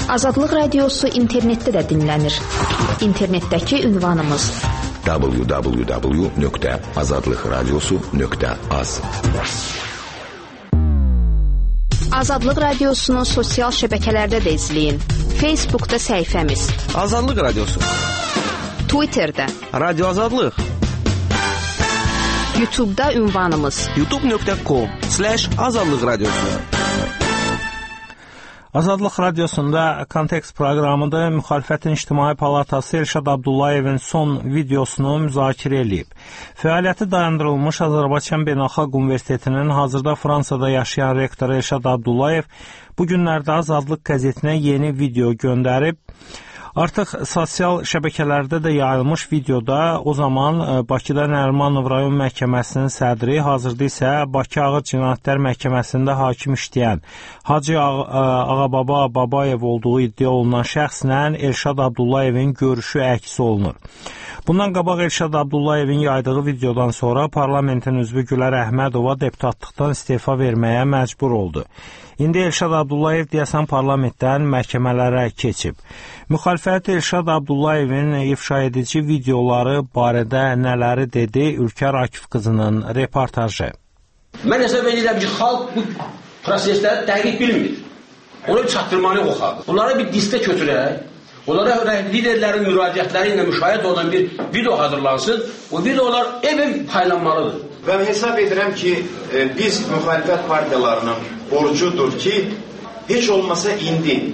Azadlıq Radiosu internetdə də dinlənir. İnternetdəki ünvanımız www.azadlıqradiosu.az. Azadlıq Radiosunu sosial şəbəkələrdə də izləyin. Facebookda səhifəmiz Azadlıq Radiosu, Twitterdə Radio Azadlıq, YouTube'da ünvanımız youtube.com/Azadlıq Radiosu. Azadlıq Radiosunda Kontekst proqramında Müxalifətin İctimai Palatası Elşad Abdullayevin son videosunu müzakirə edib. Fəaliyyəti dayandırılmış Azərbaycan Beynəlxalq Universitetinin hazırda Fransada yaşayan rektoru Elşad Abdullayev bu günlərdə Azadlıq qəzetinə yeni video göndərib. Artıq sosial şəbəkələrdə də yayılmış videoda o zaman Bakıda Nərimanov rayon məhkəməsinin sədri, hazırda isə Bakı Ağır Cinayətlər Məhkəməsində hakim işləyən Hacı Ağababa Babayev olduğu iddia olunan şəxslə Elşad Abdullayevin görüşü əks olunur. Bundan qabaq Elşad Abdullayevin yaydığı videodan sonra parlamentin üzvü Gülər Əhmədova deputatlıqdan istefa verməyə məcbur oldu. İndi Elşad Abdullayev deyəsən parlamentdən məhkəmələrə keçib. Müxalifət Elşad Abdullayevin ifşa edici videoları barədə nələri dedi? Ülkər Akif qızının reportajı. Mən hesab edirəm ki, xalq bu prosesləri dəqiq bilmir. Onu çatdırmanı oxadı. Bunları bir listə götürək. Onlara liderlərin müraciətləri ilə müşahidə olan bir video hazırlansın. O videolar evim paylanmalıdır. Və hesab edirəm ki, biz müxalifət partiyalarının borcudur ki, heç olmasa indi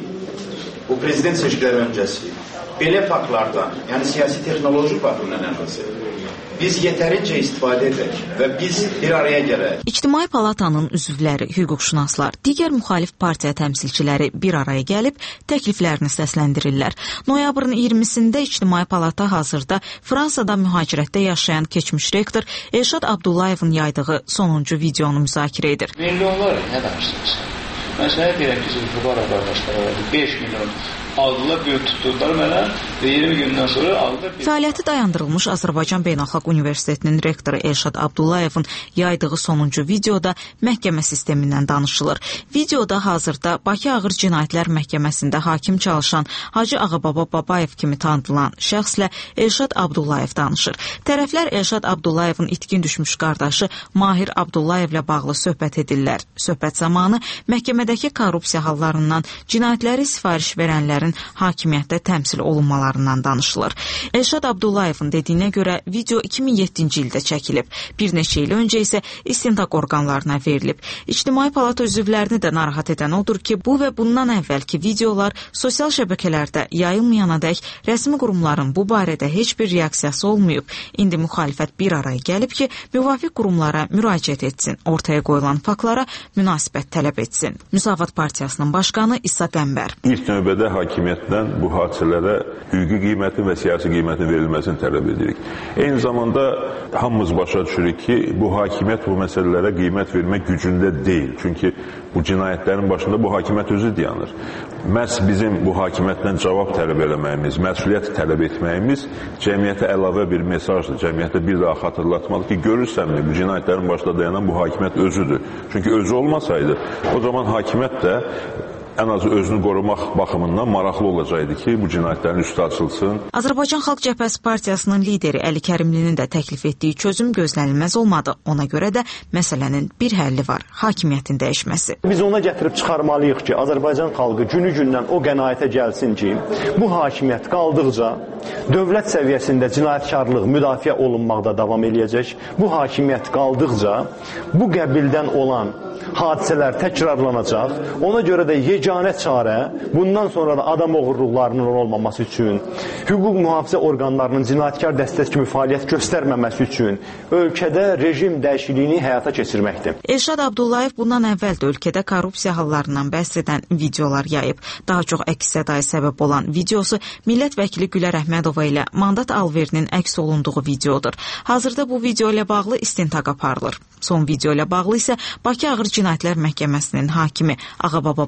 bu prezident seçkiləri öncəsi belə faktlardan, yəni siyasi texnoloji baxımdan əsası biz yetərincə istifadə edək və biz bir araya gələk. İctimai Palatanın üzvləri, hüquqşünaslar, digər müxalif partiya təmsilçiləri bir araya gəlib təkliflərini səsləndirirlər. Noyabrın 20-sində İctimai Palata hazırda Fransada mühacirətdə yaşayan keçmiş rektor Elşad Abdullayevin yaydığı sonuncu videonu müzakirə edir. Milyonlar nə danışsınız? Mən sənə deyirəm ki, Zülfüqar qardaşlar 5 milyon aldılar, bir tutdular mənə və 20 gündən sonra aldılar. Fəaliyyəti dayandırılmış Azərbaycan Beynəlxalq Universitetinin rektoru Elşad Abdullayevin yaydığı sonuncu videoda məhkəmə sistemindən danışılır. Videoda hazırda Bakı Ağır Cinayətlər Məhkəməsində hakim çalışan Hacı Ağababa Babayev kimi tanıdılan şəxslə Elşad Abdullayev danışır. Tərəflər Elşad Abdullayevin itkin düşmüş qardaşı Mahir Abdullayevlə bağlı söhbət edirlər. Söhbət zamanı məhkəmədəki korrupsiya hallarından, cinayətləri sifariş verənlər hakimiyyətdə təmsil olunmalarından danışılır. Elşad Abdullayevin dediyinə görə video 2007-ci ildə çəkilib. Bir neçə il öncə isə istintaq orqanlarına verilib. İctimai Palata üzvlərini də narahat edən odur ki, bu və bundan əvvəlki videolar sosial şəbəkələrdə yayılmayanadək rəsmi qurumların bu barədə heç bir reaksiyası olmayıb. İndi müxalifət bir araya gəlib ki, müvafiq qurumlara müraciət etsin, ortaya qoyulan faktlara münasibət tələb etsin. Müsavat Partiyasının başqanı İsa Qəmbər. İlk növbədə hakimiyyətdən bu hadisələrə hüquqi qiymətin və siyasi qiymətin verilməsini tələb edirik. Eyni zamanda hamımız başa düşürük ki, bu hakimiyyət bu məsələlərə qiymət vermək gücündə deyil. Çünki bu cinayətlərin başında bu hakimiyyət özü dayanır. Məhz bizim bu hakimiyyətdən cavab tələb eləməyimiz, məsuliyyət tələb etməyimiz cəmiyyətə əlavə bir mesajdır. Cəmiyyətə bir daha xatırlatmalı ki, görürsənmi, bu cinayətlərin başında dayanan bu hakimiyyət özüdür. Çünki özü olmasaydı, o zaman hakimiyyət də ən azı özünü qorumaq baxımından maraqlı olacaqdı ki, bu cinayətlərin üstü açılsın. Azərbaycan Xalq Cəbhəsi Partiyasının lideri Əli Kərimlinin də təklif etdiyi çözüm gözlənilməz olmadı. Ona görə də məsələnin bir həlli var, hakimiyyətin dəyişməsi. Biz ona gətirib çıxarmalıyıq ki, Azərbaycan xalqı günü-gündən o qənaətə gəlsin ki, bu hakimiyyət qaldıqca dövlət səviyyəsində cinayətkarlıq müdafiə olunmaqda davam eləyəcək. Bu hakimiyyət qaldıqca bu qəbildən olan hadisələr təkrarlanacaq. Ona görə də yeganə çarə bundan sonra da adam oğurluqlarının olmaması üçün, hüquq mühafizə orqanlarının cinayətkar dəstəsi kimi fəaliyyət göstərməməsi üçün ölkədə rejim dəyişikliyini həyata keçirməkdir. Elşad Abdullayev bundan əvvəl də ölkədə korrupsiya hallarından bəhs edən videolar yayıb. Daha çox əks-sədaya səbəb olan videosu millət vəkili Gülər Əhmədova ilə mandat alverinin əks olunduğu videodur. Hazırda bu video ilə bağlı istintaq aparılır. Son video ilə bağlı isə Bakı Ağır Cinayətlər Məhkəməsinin hakimi Ağababa Babayev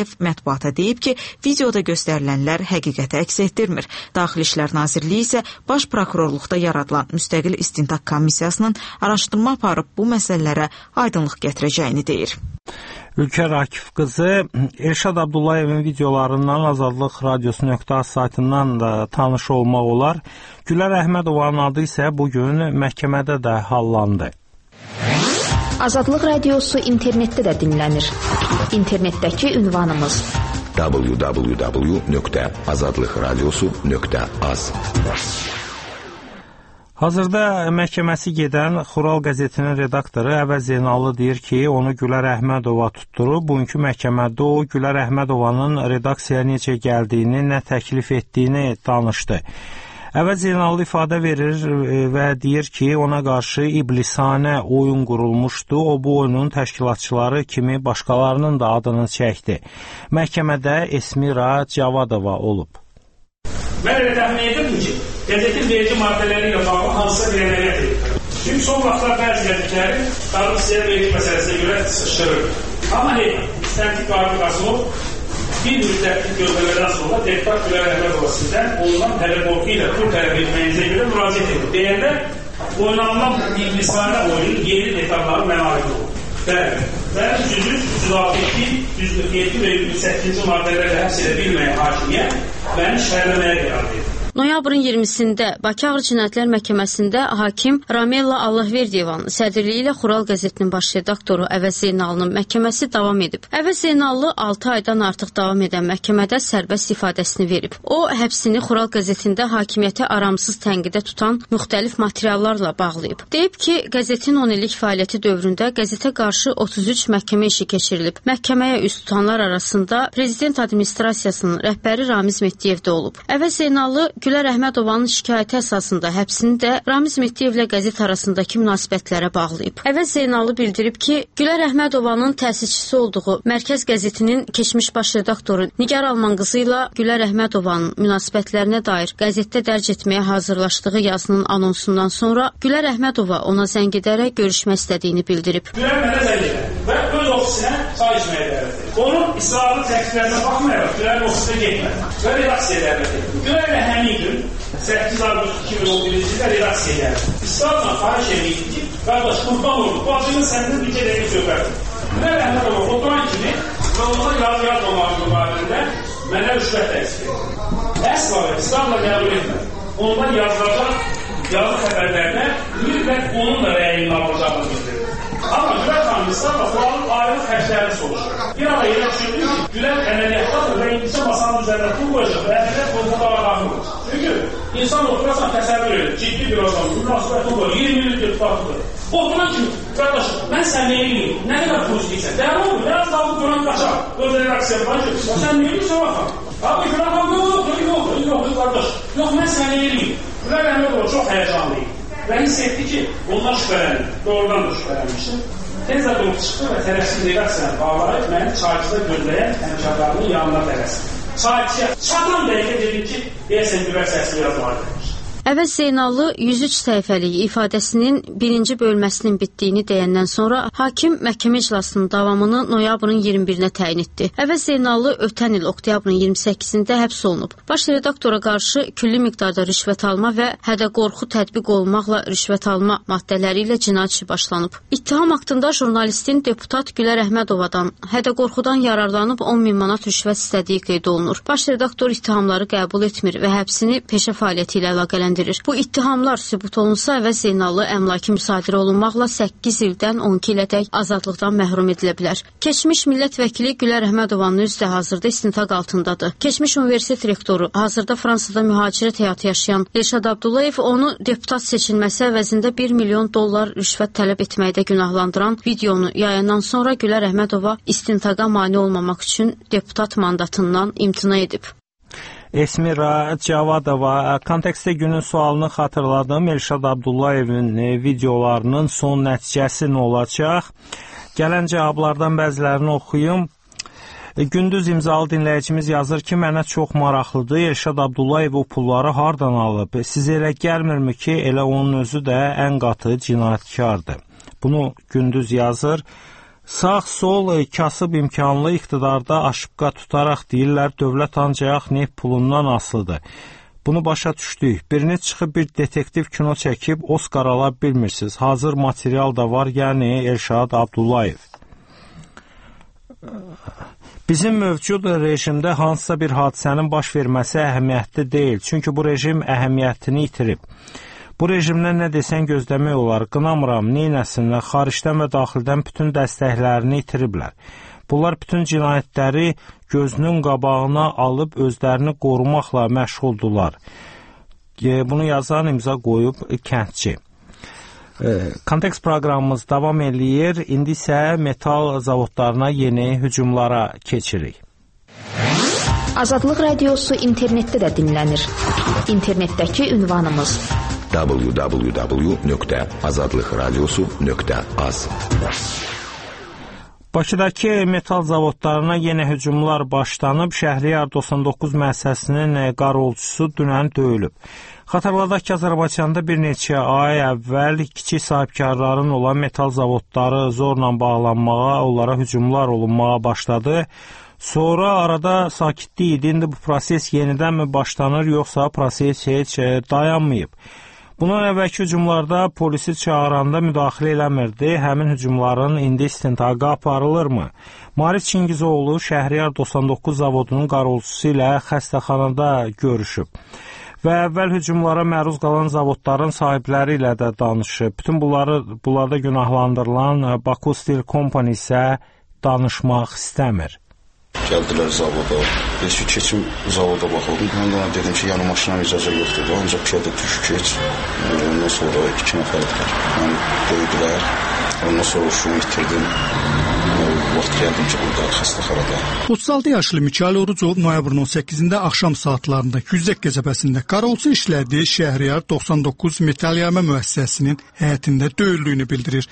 Abdullayev mətbuata deyib ki, videoda göstərilənlər həqiqəti əks etdirmir. Daxili İşlər Nazirliyi isə Baş Prokurorluqda yaradılan müstəqil istintaq komissiyasının araşdırma aparıb bu məsələlərə aydınlıq gətirəcəyini deyir. Ülkər Akif qızı Elşad Abdullayevin videolarından Azadlıq Radiosu.az saytından da tanış olmaq olar. Gülər Əhmədovanın adı isə bugün məhkəmədə də hallandı. Azadlıq Radiosu internetdə də dinlənir. İnternetdəki ünvanımız www.azadlıqradiosu.az. Hazırda məhkəməsi gedən Xural qəzetinin redaktoru Əvəz Zeynallı deyir ki, onu Gülər Əhmədova tutdurub. Bugünkü məhkəmədə o, Gülər Əhmədovanın redaksiyaya necə gəldiyini, nə təklif etdiyini danışdı. Əvəz Zeynallı ifadə verir və deyir ki, ona qarşı iblisanə oyun qurulmuşdu. O, bu oyunun təşkilatçıları kimi başqalarının da adını çəkdi. Məhkəmədə Esmira Cavadova olub. Mən elə təxmin edirdim ki, qəzetin verici maddələri ilə bağlı hansısa bir əməliyyat edir. Çünki son vaxtlar bəzi qəzetləri qarşısıya verici məsələsinə görə sıçrır. Amma müstəntiq Qarabağ Qasımov bir müddətli gözləmədən sonra deputat Gülər Əhmədova sizdən olunan tələb qorxu ilə pul tələb etməyinizə görə müraciət edir. Deyəndə oynanılan iblisanə oyunun yeni detalları mənalıqlı olur. Bəli, və 103, 147 və 108-ci maddələrlə həbs edə bilməyən hakimiyyət məni şəhərləməyə qərar verir. Noyabrın 20-sində Bakı Ağır Cinayətlər Məhkəməsində hakim Ramella Allahverdiyevanın sədrliyi ilə Xural qəzetinin baş redaktoru Əvəz Zeynallının məhkəməsi davam edib. Əvəz Zeynallı 6 aydan artıq davam edən məhkəmədə sərbəst ifadəsini verib. O, həbsini Xural qəzetində hakimiyyəti aramsız tənqidə tutan müxtəlif materiallarla bağlayıb. Deyib ki, qəzetin 10 illik fəaliyyəti dövründə qəzetə qarşı 33 məhkəmə işi keçirilib. Məhkəməyə üst tutanlar arasında Prezident Administrasiyasının rəhbəri Ramiz Mehdiyev də olub. Əvəz Zeynallı Gülər Əhmədovanın şikayəti əsasında həbsini də Ramiz Mehdiyevlə qəzet arasındakı münasibətlərə bağlayıb. Əvəz Zeynallı bildirib ki, Gülər Əhmədovanın təsisçisi olduğu Mərkəz qəzetinin keçmiş baş redaktoru Nigar Almanqızı ilə Gülər Əhmədovanın münasibətlərinə dair qəzetdə dərc etməyə hazırlaşdığı yazının anonsundan sonra Gülər Əhmədova ona zəng edərək görüşmək istədiyini bildirib. Gülər mənə zəng edir və öz ofisinə çay içməyə dəvət edir. Onun israrlı təkliflərinə baxmayaraq Gülər ofisinə getmədi və redaksiyaya dəvət edir. Gülər ilə həmin gün 8 avqust 2011-ci ildə redaksiyaya gəldi. İsrarla xahiş edir ki, qardaş, qurban oldu, bacının səndən bir dəqiqə söhbəti. Gülər Əhmədova oturan kimi və ona yazı yazmamağı barəsində mənə rüşvət təklif edir. Əsla və İsrarla qəbul etmədi. Ondan yazılacaq yazı xəbərlərinə mütləq onun da rəyinin alacağını bildirir. Amma Gülər xanım İsrarla Xuralın ayrı xərclərini soruşur. Bir ara yerə düşürdü ki, Gülər əməliyyatlardır və indicə masanın üzərində pul qoyacaq və əməliyyat boyunca dava qalmır. Çünki insan oturasan təsəvvür edir, ciddi bir adam, münasibətin qoyur, 20 illik deputatıdır. Oturan kimi, qardaş, mən sən neyim, nə qədər pul istəyirsən, dəvə olur, biraz daha bu duran qaçar, öz redaksiyadan ki, sən neyim, sən baxar. Abi, Gülər xanım, yox, qardaş, yox, mən sən neyim. Gülər Əhmədova çox həyəcanlıyım və hiss etdi ki, onlar şübhələnir, doğrudan da şübhələnmişdir. Tez də doğru çıxdı və tələsin redaksiyanı bağlayıb məni çayçıda gözləyən həmkarlarının yanına tələsin. Çayçıya çatan dəqiqə dedim ki, deyəsən Gülər səsini yazmalı demiş. Əvəz Zeynallı 103 səhifəlik ifadəsinin birinci bölməsinin bitdiyini deyəndən sonra hakim məhkəmə iclasının davamını noyabrın 21-nə təyin etdi. Əvəz Zeynallı ötən il oktyabrın 28-də həbs olunub. Baş redaktora qarşı külli miqdarda rüşvət alma və hədə-qorxu tətbiq olmaqla rüşvət alma maddələri ilə cinayət işi başlanıb. İttiham aktında jurnalistin deputat Gülər Əhmədovadan hədə-qorxudan yararlanıb 10 min manat rüşvət istədiyi qeyd olunur. Baş redaktor ittihamları qəbul etmir və həbsini peşə fəaliyyəti ilə əlaqələndirir. Bu ittihamlar sübut olunsa Əvəz Zeynallı əmlaki müsadirə olunmaqla 8 ildən 12 ilədək azadlıqdan məhrum edilə bilər. Keçmiş millət vəkili Gülər Əhmədovanın özü də hazırda istintaq altındadır. Keçmiş universitet rektoru, hazırda Fransada mühacirət həyatı yaşayan Elşad Abdullayev onu deputat seçilməsi əvəzində 1 milyon dollar rüşvət tələb etməkdə günahlandıran videonu yayandan sonra Gülər Əhmədova istintaqa mane olmamaq üçün deputat mandatından imtina edib. Esmira Cavadova, kontekstdə günün sualını xatırladım. Elşad Abdullayevin videolarının son nəticəsi nə olacaq? Gələn cavablardan bəzilərini oxuyum. Gündüz imzalı dinləyicimiz yazır ki, mənə çox maraqlıdır. Elşad Abdullayev o pulları hardan alıb? Sizə elə gəlmirmi ki, elə onun özü də ən qatı cinayətkardır? Bunu Gündüz yazır. Sağ, sol, kasıb imkanlı iqtidarda aşıbqa tutaraq deyirlər, dövlət ancaq neft pulundan asılıdır. Bunu başa düşdük. Biriniz çıxıb bir detektiv kino çəkib Oskar ala bilmirsiniz. Hazır material da var, yəni Elşad Abdullayev. Bizim mövcud rejimdə hansısa bir hadisənin baş verməsi əhəmiyyətli deyil. Çünki bu rejim əhəmiyyətini itirib. Bu rejimdən nə desən gözləmək olar. Qınamıram, neynəsinlər, xaricdən və daxildən bütün dəstəklərini itiriblər. Bunlar bütün cinayətləri gözünün qabağına alıb özlərini qorumaqla məşğuldular. Bunu yazan imza qoyub kəndçi. Kontekst proqramımız davam eləyir. İndi isə metal zavodlarına yeni hücumlara keçirik. Azadlıq Radiosu internetdə də dinlənir. İnternetdəki ünvanımız www.azadlıqradiosu.az. Bakıdakı metal zavodlarına yeni hücumlar başlanıb, Şəhriyar 99 müəssisəsinin qarolçusu dünən döyülüb. Xatırladaq ki, Azərbaycanda bir neçə ay əvvəl kiçik sahibkarların olan metal zavodları zorla bağlanmağa, onlara hücumlar olunmağa başladı. Sonra arada sakitlik idi, indi bu proses yenidən mi başlanır, yoxsa proses heç dayanmayıb. Bundan əvvəlki hücumlarda polisi çağıranda müdaxilə eləmirdi. Həmin hücumların indi istintaqı aparılırmı? Marif Çingizoğlu Şəhriyar 99 zavodunun qarolçusu ilə xəstəxanada görüşüb və əvvəl hücumlara məruz qalan zavodların sahibləri ilə də danışıb. Bütün bunlarda günahlandırılan Baku Steel Company isə danışmaq istəmir. Gəldilər zavoda. Biz ki, keçim zavoda baxıldım. Mən də ona dedim ki, yəni maşına icazə yoxdur. Ancaq piyada düş keç. Ondan sonra 2 nəfərliklər. Yəni döydülər. Ondan sonra şunu itirdim. Vaxt gəldim ki, burada xəstəxanada. 36 yaşlı Mikayıl Orucov noyabrın 18-də axşam saatlarında Güzdək qəsəbəsində qarolçu işlədiyi Şəhriyar 99 metal yayma müəssisəsinin həyətində döyüldüyünü bildirir.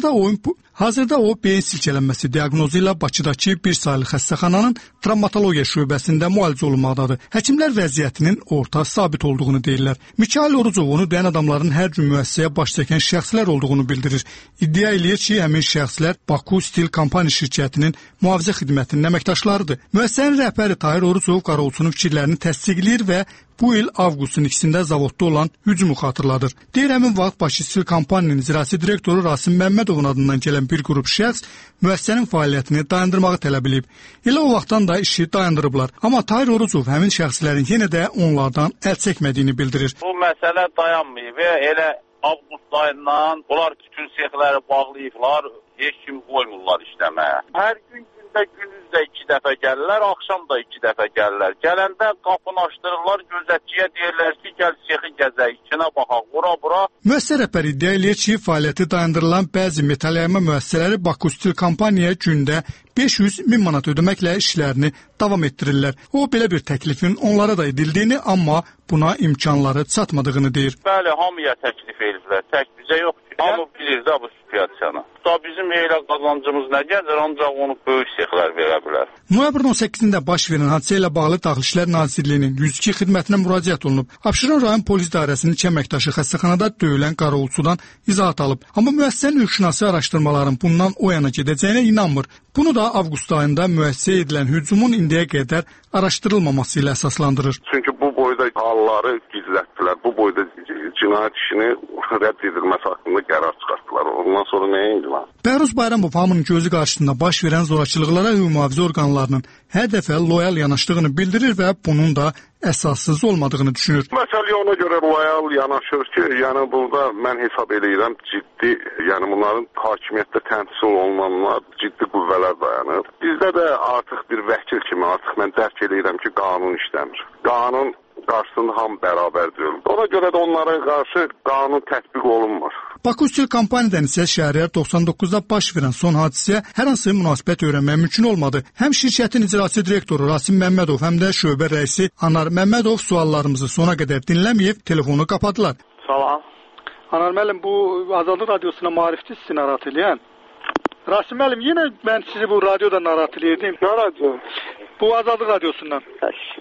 Hazırda o beyin silkələnməsi diaqnozu ilə Bakıdakı bir saylı xəstəxananın travmatologiya şöbəsində müalicə olunmaqdadır. Həkimlər vəziyyətinin orta sabit olduğunu deyirlər. Mikayıl Orucov onu dəyən adamların hər gün müəssisəyə baş çəkən şəxslər olduğunu bildirir. İddia eləyir ki, həmin şəxslər Baku Steel Company şirkətinin mühafizə xidmətinin əməkdaşlarıdır. Müəssisənin rəhbəri Tahir Orucov qarolçunun fikirlərini təsdiqləyir və bu il avqustun 2-də zavodda olan hücumu xatırladır. Deyir, həmin vaxt Bakı Steel Company'nin icraçı direktoru Rasim Məmmədovun adından gələn bir qrup şəxs müəssisənin fəaliyyətini dayandırmağı tələb edib. Elə o vaxtdan da işi dayandırıblar. Amma Tahir Orucov həmin şəxslərin yenə də onlardan əl çəkmədiyini bildirir. Bu məsələ dayanmayıb və elə avqust ayından onlar bütün sexləri bağlayıblar, heç kim qoymurlar işləməyə. Hər gün gündüzdə 2 dəfə gəlirlər, axşam da 2 dəfə gəlirlər. Gələndə qapını açdırırlar, gözətçiyə deyirlər ki, gəl sexi gəzək, içinə baxaq, bura. Müəssisə rəhbəri iddia eləyir ki, fəaliyyəti dayandırılan bəzi metal yayma müəssisələri Baku Steel Company-yə gündə 500.000 manat ödəməklə işlərini davam etdirirlər. O, belə bir təklifin onlara da edildiyini, amma buna imkanları çatmadığını deyir. Bəli, hamıya təklif ediblər, tək bizə yox ki. Hamı bilir də bu situasiyanı. Da bizim elə qazancımız nə gəlir, ancaq onu böyük sexlər verə bilər. Noyabrın 18-də baş verən hadisə ilə bağlı Daxili İşlər Nazirliyinin 102 xidmətinə müraciət olunub. Abşeron rayon polis idarəsinin iki əməkdaşı xəstəxanada döyülən qarolçudan izahat alıb. Amma müəssisənin hüquqşünası araşdırmaların bundan o yana gedəcəyinə inanmır. Bunu da avqust ayında müəssisəyə edilən hücumun indiyə qədər araşdırılmaması ilə əsaslandırır. Çünki bu boyda halları gizlətdilər. Bu boyda cinayət işini rədd edilməsi haqqında qərar çıxartdılar. Ondan sonra nəyə indilər? Bəhruz Bayramov hamının gözü qarşısında baş verən zorakılıqlara hüquq mühafizə orqanlarının hər dəfə loyal yanaşdığını bildirir və bunun da əsassız olmadığını düşünür. Məsələyə ona görə loyal yanaşır ki, yəni burada mən hesab edirəm ciddi, yəni bunların hakimiyyətdə təmsil olunanlar ciddi qüvvələr dayanır. Bizdə də artıq bir vəkil kimi artıq mən dərk edirəm ki, qanun işləmir. Qanun qarşısında hamı bərabərdir. Ona görə də onlara qarşı qanun tətbiq olunmur. Baku Steel Company-dən isə Şəhriyar 99-da baş verən son hadisəyə hər hansı münasibət öyrənmək mümkün olmadı. Həm şirkətin icraçı direktoru Rasim Məmmədov, həm də şöbə rəisi Anar Məmmədov suallarımızı sona qədər dinləməyib telefonu qapadılar. Salam. Anar müəllim, bu Azadlıq Radiosuna maarifçi sizi narahat eləyən. Rasim müəllim, yenə mən sizi bu radioda narahat eləyirdim. Nə radio? Bu Azadlıq Radiosundan.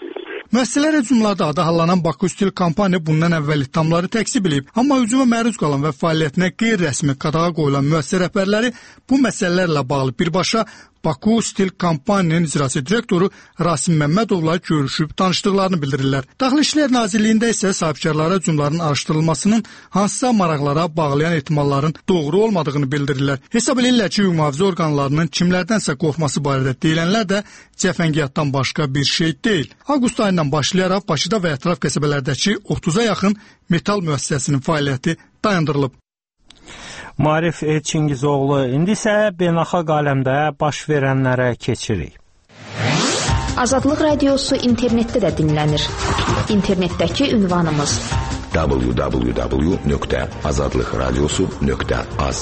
Müəssisələr hücumlarda adı hallanan Baku stil kampaniya bundan əvvəl ittihamları təkzib edib, amma hücuma məruz qalan və fəaliyyətinə qeyri-rəsmi qadağa qoyulan müəssisə rəhbərləri bu məsələlərlə bağlı birbaşa Baku stil kampaniyanın icraçı direktoru Rasim Məmmədovla görüşüb danışdıqlarını bildirirlər. Daxili İşlər Nazirliyində isə sahibkarlara hücumların araşdırılmasının hansısa maraqlara bağlayan ehtimalların doğru olmadığını bildirirlər. Hesab edirlər ki, mühafizə orqanlarının kimlərdənsə qorxması barədə deyilənlər də cəfəngiyatdan başqa bir şey deyil. Avqust ayından başlayaraq Bakıda və ətraf qəsəbələrdəki 30-a yaxın metal müəssisəsinin fəaliyyəti dayandırılıb. Maarif Çingizoğlu, indi isə beynəlxalq aləmdə baş verənlərə keçirik. Azadlıq Radiosu internetdə də dinlənir. İnternetdəki ünvanımız www.azadlıqradiosu.az.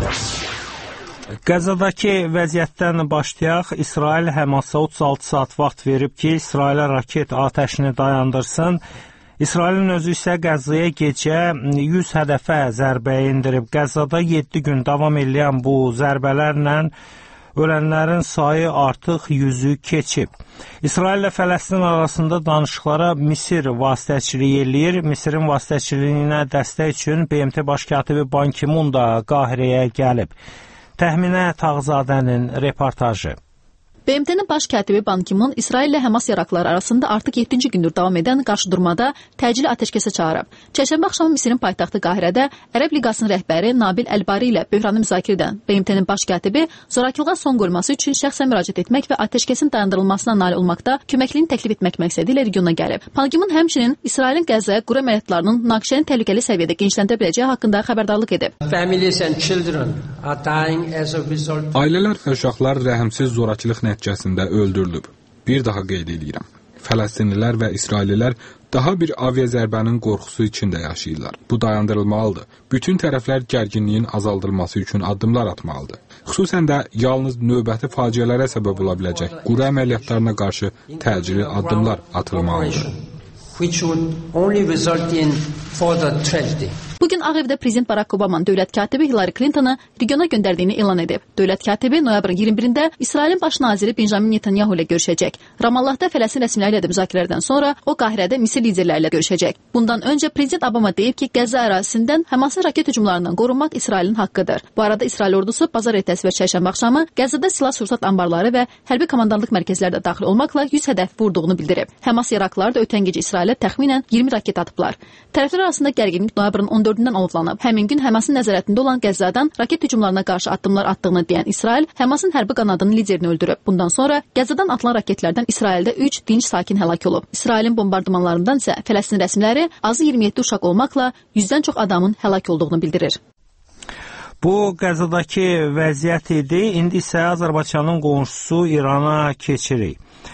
Qəzzadakı vəziyyətdən başlayaq. İsrail Həmasa 36 saat vaxt verib ki, İsrailə raket atəşini dayandırsın. İsrailin özü isə Qəzzaya gecə 100 hədəfə zərbə endirib. Qəzzada 7 gün davam edən bu zərbələrlə ölənlərin sayı artıq 100-ü keçib. İsrail ilə Fələstin arasında danışıqlara Misir vasitəçilik eləyir. Misirin vasitəçiliyinə dəstək üçün BMT baş katibi Ban Ki-mun da Qahirəyə gəlib. Təxminə Tağzadənin reportajı. BMT-nin baş katibi Ban Ki-mun İsrail ilə Həmas yaraqları arasında artıq 7-ci gündür davam edən qarşıdurmada təcili atəşkəsə çağırıb. Çərşənbə axşamı Misirin paytaxtı Qahirədə Ərəb Liqasının rəhbəri Nabil Əl-Bari ilə böhranı müzakirə edən BMT-nin baş katibi zorakılığa son qoyulması üçün şəxsən müraciət etmək və atəşkəsin dayandırılmasına nail olmaqda köməkliyini təklif etmək məqsədi ilə regiona gəlib. Ban Ki-mun həmçinin İsrailin Qəzzaya quru əməliyyatlarının münaqişəni təhlükəli səviyyədə genişləndirə biləcəyi haqqında xəbərdarlıq edib. Ailələr və uşaqlar rəhimsiz zorakılıq nəticəsində öldürülüb. Bir daha qeyd edirəm. Fələstinlilər və İsraililər daha bir aviazərbənin qorxusu içində yaşayırlar. Bu dayandırılmalıdır. Bütün tərəflər gərginliyin azaldılması üçün addımlar atmalıdır. Xüsusən də yalnız növbəti faciələrə səbəb ola biləcək quru əməliyyatlarına qarşı təcili addımlar atılmalıdır. Bugün Ağ Evdə Prezident Barack Obama'nın dövlət katibi Hillary Clinton'ı regiona göndərdiyini elan edib. Dövlət katibi noyabrın 21-də İsrailin baş naziri Benjamin Netanyahu ilə görüşəcək. Ramallahda Fələstin rəsmiləri ilə müzakirələrdən sonra o Qahirədə Misir liderləri ilə görüşəcək. Bundan öncə Prezident Obama deyib ki, Qəzza ərazisindən Həmasın raket hücumlarından qorunmaq İsrailin haqqıdır. Bu arada İsrail ordusu bazar ertəsi və çərşənbə axşamı Qəzzada silah-sursat anbarları və hərbi komandanlıq mərkəzləri də daxil olmaqla 100 hədəf vurduğunu bildirib. Həmas yaraqlıları da ötən gecə İsrailə təxminən 20 raket atıblar. Tərəflər arasında gərginlik noyabrın 14-dən alovlanıb. Həmin gün Həmasın nəzarətində olan Qəzzadan raket hücumlarına qarşı addımlar attığını deyən İsrail, Həmasın hərbi qanadının liderini öldürüb. Bundan sonra Qəzzadan atılan raketlərdən İsraildə 3 dinc sakin həlak olub. İsrailin bombardımanlarından isə Fələstin rəsmiləri azı 27 uşaq olmaqla 100-dən çox adamın həlak olduğunu bildirir. Bu Qəzzadakı vəziyyət idi. İndi isə Azərbaycanın qonşusu İrana keçirik.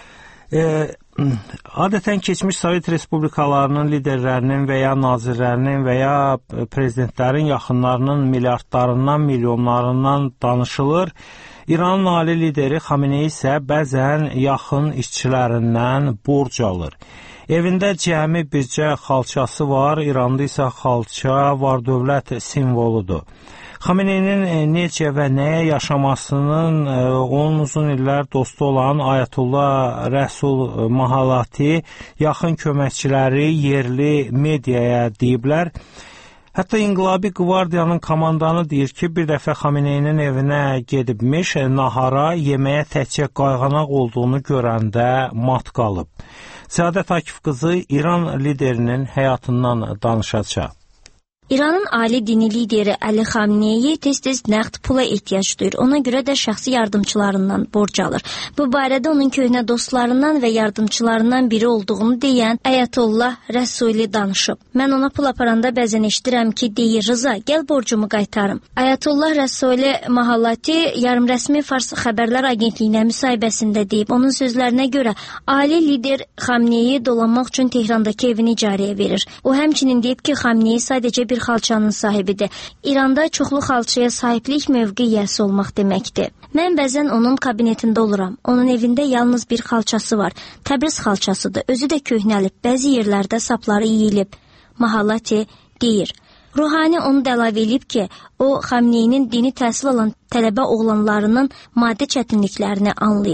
Adətən keçmiş Sovet Respublikalarının liderlərinin və ya nazirlərinin və ya prezidentlərin yaxınlarının milyardlarından, milyonlarından danışılır. İranın ali lideri Xamenei isə bəzən yaxın işçilərindən borc alır. Evində cəmi bircə xalçası var, İranda isə xalça var-dövlət simvoludur. Xameneinin necə və nəyə yaşamasının onun uzun illər dostu olan Ayətullah Rəsul Mahalati yaxın köməkçiləri yerli mediaya deyiblər. Hətta İnqilabi Qvardiyanın komandanı deyir ki, bir dəfə Xameneinin evinə gedibmiş, nahara, yeməyə təkcə qayğanaq olduğunu görəndə mat qalıb. Səadət Akif qızı İran liderinin həyatından danışacaq. İranın ali dini lideri Əli Xamenei tez-tez nəqd pula ehtiyac duyur. Ona görə də şəxsi yardımçılarından borc alır. Bu barədə onun köhnə dostlarından və yardımçılarından biri olduğunu deyən Ayətullah Rəsuli danışıb. Mən ona pul aparanda bəzən eşidirəm ki, deyir, Rıza, gəl borcumu qaytarım. Ayətullah Rəsuli Mahalati yarımrəsmi Fars xəbərlər agentliyinə müsahibəsində deyib. Onun sözlərinə görə ali lider Xamenei dolanmaq üçün Tehrandakı evini icarəyə verir. O həmçinin deyib ki, Xamenei sadəcə bir xalçanın sahibidir. İranda çoxlu xalçaya sahiblik mövqeyyəsi olmaq deməkdir. Mən bəzən onun kabinetində oluram. Onun evində yalnız bir xalçası var. Təbriz xalçasıdır. Özü də köhnəlib. Bəzi yerlərdə sapları yeyilib. Mahalati deyir. Ruhani onu da əlavə edib ki, o Xameneinin dini təhsil alan tələbə oğlanlarının maddi çətinliklərini anlayır.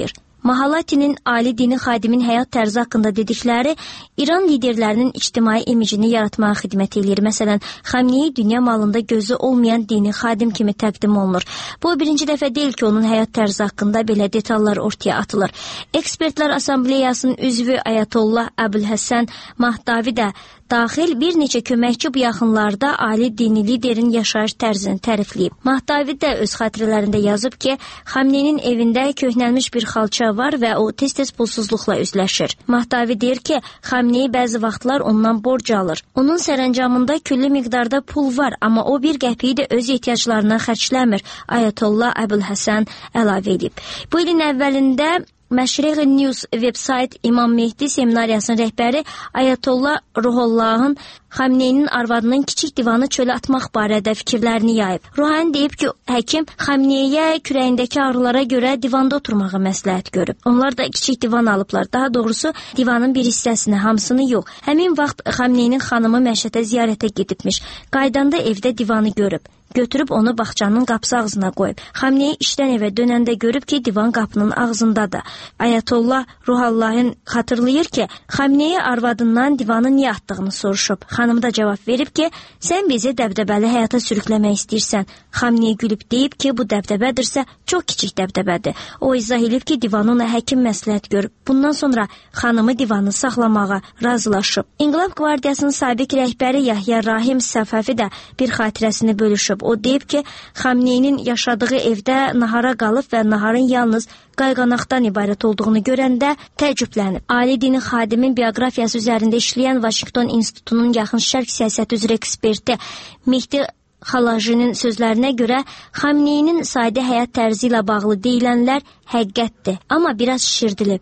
Mahalatinin ali dini xadimin həyat tərzi haqqında dedikləri İran liderlərinin ictimai imicini yaratmağa xidmət edir. Məsələn, Xamneyi dünya malında gözü olmayan dini xadim kimi təqdim olunur. Bu birinci dəfə deyil ki, onun həyat tərzi haqqında belə detallar ortaya atılır. Ekspertlər Assambleyasının üzvü Ayətullah Əbülhəsən Mahdavi də daxil bir neçə köməkçi bu yaxınlarda ali dini liderin yaşayış tərzini tərifləyib. Mahdavi də öz xatirələrində yazıb ki, Xamneyinin evində köhnəlmiş bir xalça var və o tez-tez pulsuzluqla üzləşir. Mahdavi deyir ki, Xamney bəzi vaxtlar ondan borc alır. Onun sərəncamında külli miqdarda pul var, amma o bir qəpiyi də öz ehtiyaclarına xərcləmir. Ayətullah Əbülhəsən əlavə edib. Bu ilin əvvəlində Məşriq News veb-sayt İmam Mehdi seminariyasının rəhbəri Ayətullah Ruhullahın Xamneyinin arvadının kiçik divanı çölə atmaq barədə fikirlərini yayıb. Ruhani deyib ki, həkim Xamneyə kürəyindəki ağrılara görə divanda oturmağı məsləhət görüb. Onlar da kiçik divan alıblar. Daha doğrusu divanın bir hissəsini, hamısını yox. Həmin vaxt Xamneyinin xanımı məşətə ziyarətə gedibmiş. Qaydanda evdə divanı görüb. Götürüb onu bağçanın qapısı ağzına qoyub. Xamneyi işdən evə dönəndə görüb ki, divan qapının ağzındadır. Ayətullah Ruhullahın xatırlayır ki, Xamneyi arvadından divanı niyə atdığını soruşub. Xanım da cavab verib ki, sən bizi dəbdəbəli həyata sürükləmək istəyirsən. Xamneyi gülüb deyib ki, bu dəbdəbədirsə çox kiçik dəbdəbədir. O izah edib ki, divanı ona həkim məsləhət görüb. Bundan sonra xanımı divanı saxlamağa razılaşıb. İnqilab Qvardiyasının sabiq rəhbəri Yahya Rahim Səfəvi də bir xatirəsini bölüşüb. O deyib ki, Xamneyinin yaşadığı evdə nahara qalıb və naharın yalnız qayğanaqdan ibarət olduğunu görəndə təəccüblənib. Ali dini xadimin bioqrafiyası üzərində işləyən Washington İnstitutunun yaxın şərq siyasəti üzrə eksperti Mehdi Xalajinin sözlərinə görə Xamneyinin sadə həyat tərzi ilə bağlı deyilənlər həqiqətdir, amma biraz şişirdilib.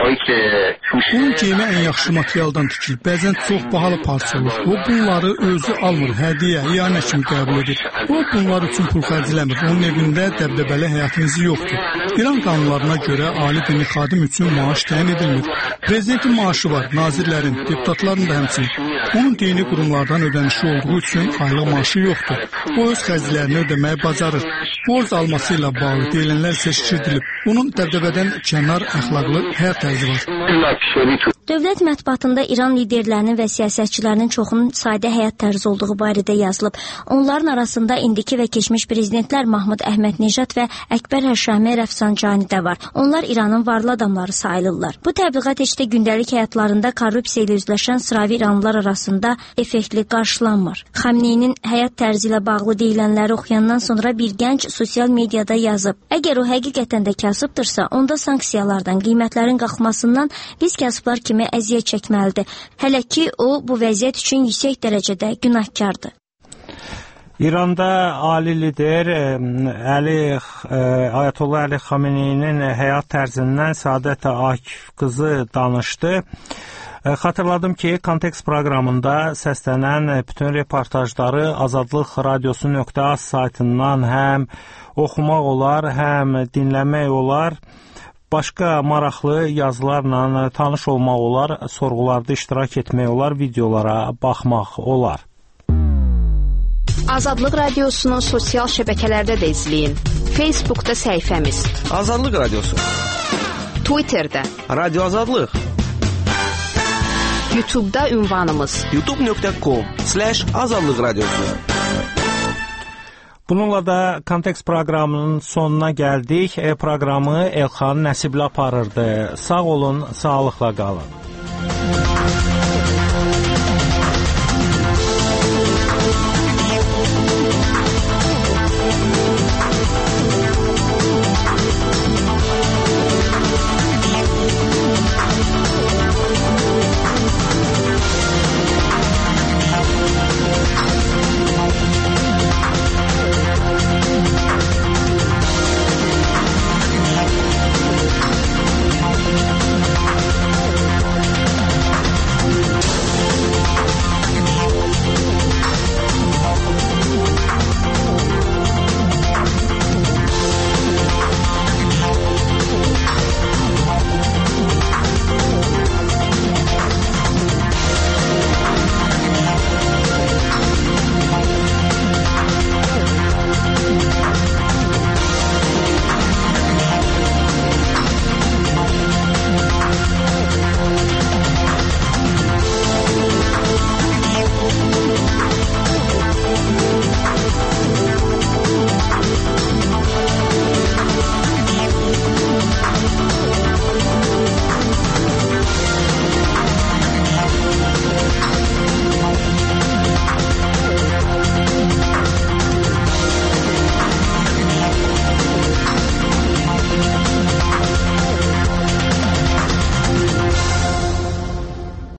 Onun geyimi ən yaxşı materialdan tikilib, bəzən çox bahalı parça olur. O bunları özü almır, hədiyyə, iyanə kimi qəbul edir. O bunlar üçün pul xərcləmir. Onun evində dəbdəbəli həyatınızı yoxdur. İran qanunlarına görə ali dini xadim üçün maaş təyin edilmir. Prezidentin maaşı var, nazirlərin, deputatların da həmçinin. Onun dini qurumlardan ödənişi olduğu üçün aylıq maaşı yoxdur. O öz xərclərini ödəməyi bacarır. Borc alması ilə bağlı deyilənlər isə şişirdilib. Onun dəbdəbədən kənar əxlaqlı həyat tərzi var. Dövlət mətbuatında İran liderlərinin və siyasətçilərinin çoxunun sadə həyat tərzi olduğu barədə yazılıb. Onların arasında indiki və keçmiş prezidentlər Mahmud Əhmədnejad və Əkbər Həşami Rəfsanjani də var. Onlar İranın varlı adamları sayılırlar. Bu təbliğat heç də gündəlik həyatlarında korrupsiya ilə üzləşən sıravi İranlılar arasında effektli qarşılanmır. Xamneyinin həyat tərzi ilə bağlı deyilənləri oxuyandan sonra bir gənc sosial mediada yazıb. Əgər o həqiqətən də kasıbdırsa, onda sanksiyalardan, qiymətlərin qalxmasından biz kasıblar kimi əziyyət çəkməlidir. Hələ ki, o bu vəziyyət üçün yüksək dərəcədə günahkardır. İranda ali lider Ayətullah Əli Xameneyinin həyat tərzindən Səadət Akif qızı danışdı. Xatırladım ki, Kontekst proqramında səslənən bütün reportajları Azadlıq Radiosu.az saytından həm oxumaq olar, həm dinləmək olar. Başqa maraqlı yazılarla tanış olmaq olar, sorğularda iştirak etmək olar, videolara baxmaq olar. Azadlıq Radiosunu sosial şəbəkələrdə də izləyin. Facebookda səhifəmiz Azadlıq Radiosu, Twitterdə Radio Azadlıq, YouTube'da ünvanımız youtube.com/Azadlıq Radiosu. Bununla da Kontekst proqramının sonuna gəldik. Proqramı Elxan Nəsibli aparırdı. Sağ olun, sağlıqla qalın.